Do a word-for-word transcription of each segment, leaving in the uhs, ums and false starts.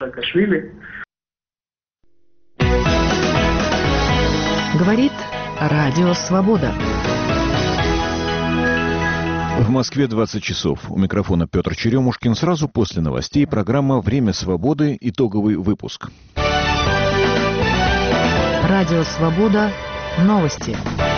Саакашвили. Говорит Радио Свобода. В Москве двадцать часов. У микрофона Петр Черемушкин. Сразу после новостей программа «Время свободы». Итоговый выпуск. Радио Свобода. Новости.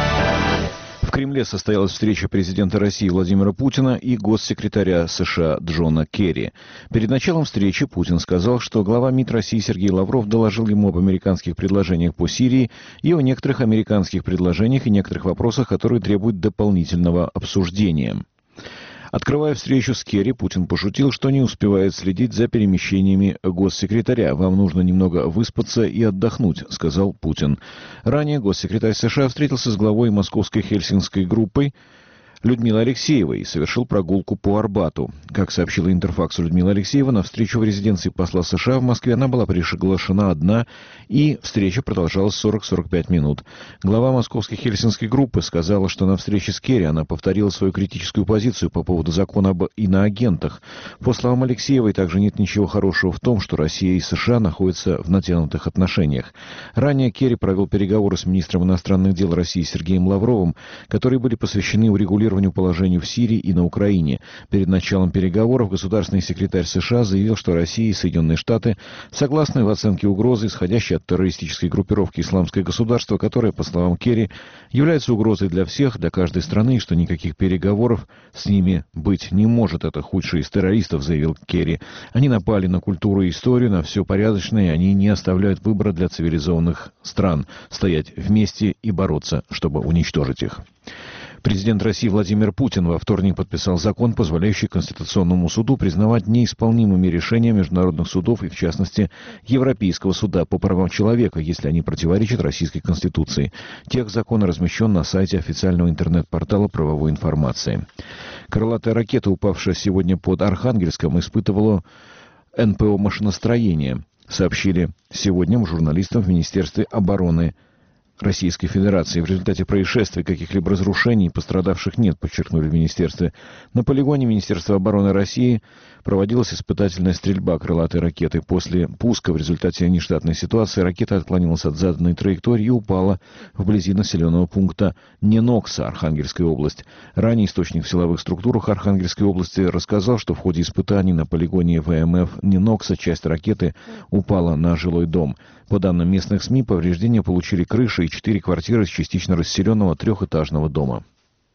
В Кремле состоялась встреча президента России Владимира Путина и госсекретаря США Джона Керри. Перед началом встречи Путин сказал, что глава МИД России Сергей Лавров доложил ему об американских предложениях по Сирии и о некоторых американских предложениях и некоторых вопросах, которые требуют дополнительного обсуждения. Открывая встречу с Керри, Путин пошутил, что не успевает следить за перемещениями госсекретаря. «Вам нужно немного выспаться и отдохнуть», — сказал Путин. Ранее госсекретарь США встретился с главой московской хельсинкской группы Людмилой Алексеевой и совершил прогулку по Арбату. Как сообщила Интерфаксу Людмила Алексеева, на встречу в резиденции посла США в Москве она была приглашена одна, и встреча продолжалась сорок-сорок пять минут. Глава московской хельсинкской группы сказала, что на встрече с Керри она повторила свою критическую позицию по поводу закона об иноагентах. По словам Алексеевой, также нет ничего хорошего в том, что Россия и США находятся в натянутых отношениях. Ранее Керри провел переговоры с министром иностранных дел России Сергеем Лавровым, которые были посвящены урегулированию положению в Сирии и на Украине. Перед началом переговоров государственный секретарь США заявил, что Россия и Соединенные Штаты согласны в оценке угрозы, исходящей от террористической группировки «Исламское государство», которая, по словам Керри, является угрозой для всех, для каждой страны, и что никаких переговоров с ними быть не может. Это худшие из террористов, заявил Керри. Они напали на культуру и историю, на все порядочное, и они не оставляют выбора для цивилизованных стран стоять вместе и бороться, чтобы уничтожить их. Президент России Владимир Путин во вторник подписал закон, позволяющий Конституционному суду признавать неисполнимыми решения международных судов и, в частности, Европейского суда по правам человека, если они противоречат Российской Конституции. Текст закона размещен на сайте официального интернет-портала правовой информации. Крылатая ракета, упавшая сегодня под Архангельском, испытывала эн пэ о машиностроения, сообщили сегодня журналистам в Министерстве обороны Российской Федерации. В результате происшествия каких-либо разрушений пострадавших нет, подчеркнули в Министерстве. На полигоне Министерства обороны России проводилась испытательная стрельба крылатой ракеты. После пуска в результате нештатной ситуации ракета отклонилась от заданной траектории и упала вблизи населенного пункта Ненокса, Архангельская область. Ранее источник в силовых структурах Архангельской области рассказал, что в ходе испытаний на полигоне вэ эм эф Ненокса часть ракеты упала на жилой дом. По данным местных СМИ, повреждения получили крыши и четыре квартиры с частично расселенного трехэтажного дома.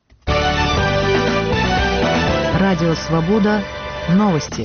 Радио Свобода. Новости.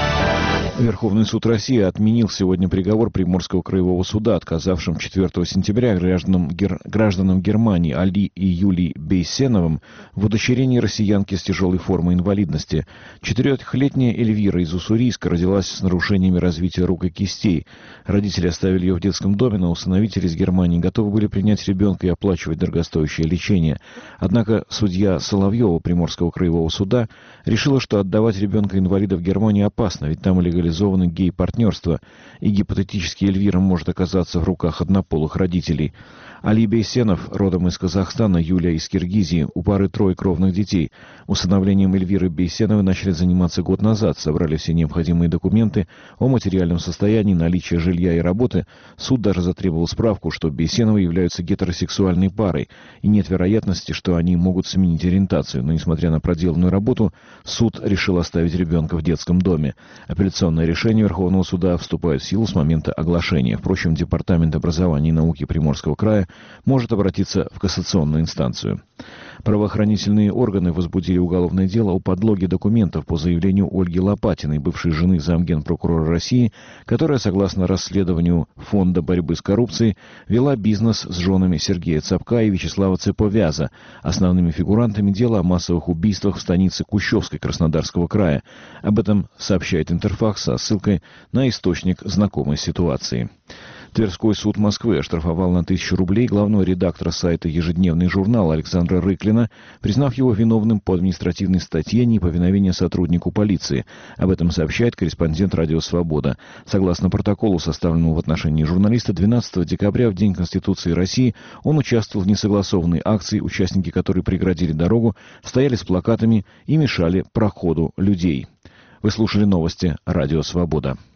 Верховный суд России отменил сегодня приговор Приморского краевого суда, отказавшим четвёртого сентября гражданам, гер... гражданам Германии Али и Юлии Бейсеновым в удочерении россиянки с тяжелой формой инвалидности. Четырехлетняя Эльвира из Уссурийска родилась с нарушениями развития рук и кистей. Родители оставили ее в детском доме, но усыновители из Германии готовы были принять ребенка и оплачивать дорогостоящее лечение. Однако судья Соловьева Приморского краевого суда решила, что отдавать ребенка-инвалида в Германию опасно, ведь там легализовано гей-партнерство, и гипотетически Эльвира может оказаться в руках однополых родителей. Али Бейсенов, родом из Казахстана, Юлия из Киргизии, у пары трое кровных детей. Усыновлением Эльвиры Бейсеновой начали заниматься год назад, собрали все необходимые документы о материальном состоянии, наличии жилья и работы. Суд даже затребовал справку, что Бейсеновы являются гетеросексуальной парой, и нет вероятности, что они могут сменить ориентацию. Но, несмотря на проделанную работу, суд решил оставить ребенка в детском доме. Апелляционное решение Верховного суда вступает в силу с момента оглашения. Впрочем, Департамент образования и науки Приморского края может обратиться в кассационную инстанцию. Правоохранительные органы возбудили уголовное дело о подлоге документов по заявлению Ольги Лопатиной, бывшей жены замгенпрокурора России, которая, согласно расследованию Фонда борьбы с коррупцией, вела бизнес с женами Сергея Цапка и Вячеслава Цеповяза, основными фигурантами дела о массовых убийствах в станице Кущевской Краснодарского края. Об этом сообщает Интерфакс со ссылкой на источник знакомой ситуации. Тверской суд Москвы оштрафовал на тысячу рублей главного редактора сайта «Ежедневный журнал» Александра Рыклина, признав его виновным по административной статье неповиновения сотруднику полиции. Об этом сообщает корреспондент «Радио Свобода». Согласно протоколу, составленному в отношении журналиста, двенадцатого декабря, в День Конституции России, он участвовал в несогласованной акции, участники которой преградили дорогу, стояли с плакатами и мешали проходу людей. Вы слушали новости «Радио Свобода».